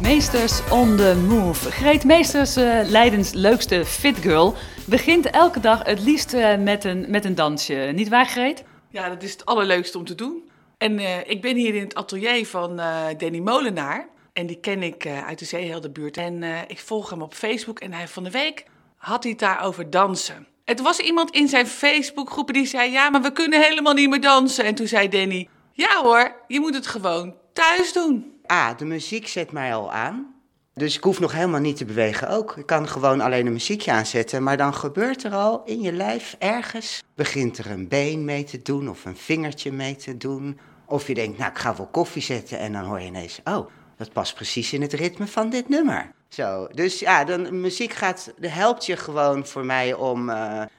Meesters on the move. Greet Meesters, Leidens leukste fitgirl, begint elke dag het liefst met een dansje. Niet waar, Greet? Ja, dat is het allerleukste om te doen. En ik ben hier in het atelier van Danny Molenaar. En die ken ik uit de Zeeheldenbuurt. En ik volg hem op Facebook en van de week had hij het daar over dansen. Het was iemand in zijn Facebookgroepen die zei, ja, maar we kunnen helemaal niet meer dansen. En toen zei Danny, ja hoor, je moet het gewoon thuis doen. De muziek zet mij al aan. Dus ik hoef nog helemaal niet te bewegen ook. Ik kan gewoon alleen een muziekje aanzetten. Maar dan gebeurt er al in je lijf ergens. Begint er een been mee te doen of een vingertje mee te doen. Of je denkt, nou ik ga wel koffie zetten. En dan hoor je ineens, oh, dat past precies in het ritme van dit nummer. Zo, dus ja, muziek helpt je gewoon voor mij om,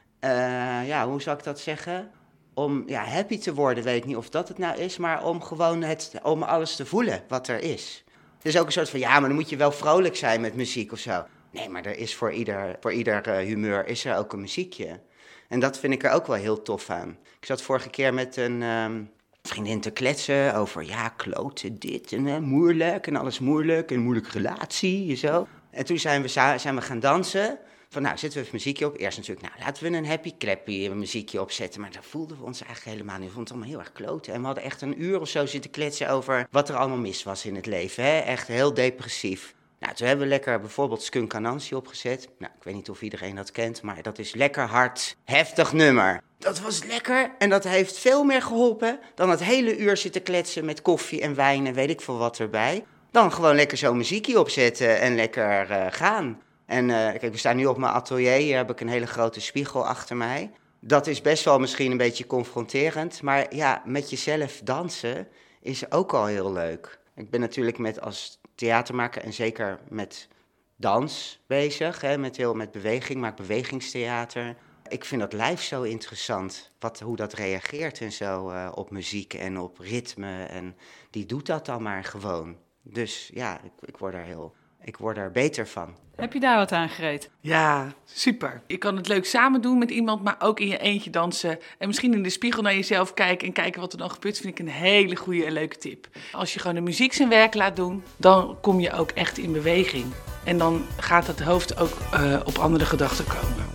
hoe zou ik dat zeggen? Om happy te worden, weet ik niet of dat het nou is, maar om gewoon om alles te voelen wat er is. Het is ook een soort van, maar dan moet je wel vrolijk zijn met muziek of zo. Nee, maar er is voor ieder humeur is er ook een muziekje. En dat vind ik er ook wel heel tof aan. Ik zat vorige keer met een vriendin te kletsen over, kloten, dit en moeilijk en alles moeilijk en een moeilijke relatie en zo. En toen zijn we gaan dansen. Van zetten we even muziekje op. Eerst natuurlijk, laten we een happy clappy muziekje opzetten. Maar daar voelden we ons eigenlijk helemaal niet. We vonden het allemaal heel erg kloten. En we hadden echt een uur of zo zitten kletsen over wat er allemaal mis was in het leven. Hè? Echt heel depressief. Toen hebben we lekker bijvoorbeeld Skunk Anansi opgezet. Ik weet niet of iedereen dat kent, maar dat is lekker hard, heftig nummer. Dat was lekker en dat heeft veel meer geholpen dan het hele uur zitten kletsen met koffie en wijn en weet ik veel wat erbij. Dan gewoon lekker zo'n muziekje opzetten en lekker gaan. En kijk, we staan nu op mijn atelier, hier heb ik een hele grote spiegel achter mij. Dat is best wel misschien een beetje confronterend, maar met jezelf dansen is ook al heel leuk. Ik ben natuurlijk als theatermaker en zeker met dans bezig, met beweging, maak bewegingstheater. Ik vind dat lijf zo interessant, hoe dat reageert en zo op muziek en op ritme. En die doet dat dan maar gewoon. Dus ik word er beter van. Heb je daar wat aan, Greet? Ja, super. Je kan het leuk samen doen met iemand, maar ook in je eentje dansen. En misschien in de spiegel naar jezelf kijken en kijken wat er dan gebeurt, vind ik een hele goede en leuke tip. Als je gewoon de muziek zijn werk laat doen, dan kom je ook echt in beweging. En dan gaat het hoofd ook op andere gedachten komen.